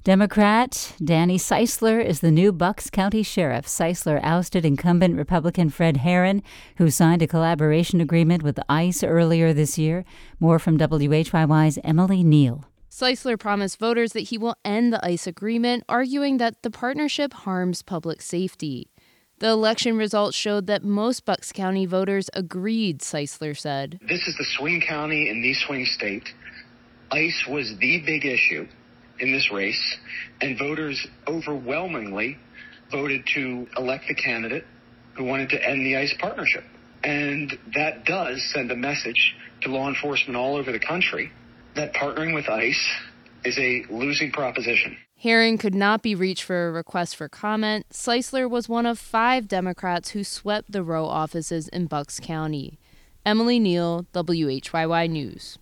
Democrat Danny Seisler is the new Bucks County Sheriff. Seisler ousted incumbent Republican Fred Herron, who signed a collaboration agreement with ICE earlier this year. More from WHYY's Emily Neal. Seisler promised voters that he will end the ICE agreement, arguing that the partnership harms public safety. The election results showed that most Bucks County voters agreed, Seisler said. This is the swing county in the swing state. ICE was the big issue in this race, and voters overwhelmingly voted to elect the candidate who wanted to end the ICE partnership. And that does send a message to law enforcement all over the country that partnering with ICE is a losing proposition. Herron could not be reached for a request for comment. Seisler was one of 5 Democrats who swept the row offices in Bucks County. Emily Neal, WHYY News.